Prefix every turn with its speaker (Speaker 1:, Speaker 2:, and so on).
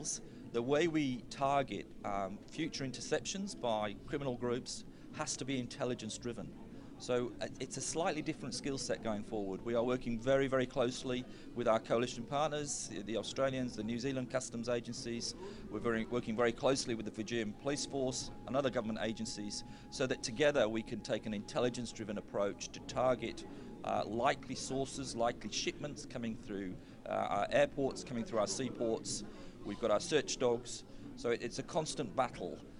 Speaker 1: The way we target future interceptions by criminal groups has to be intelligence driven. So it's a slightly different skill set going forward. We are working very, very closely with our coalition partners, the Australians, the New Zealand customs agencies. We're working very closely with the Fijian Police Force and other government agencies so that together we can take an intelligence driven approach to target likely sources, likely shipments coming through our airports, coming through our seaports. We've got our search dogs. So it's a constant battle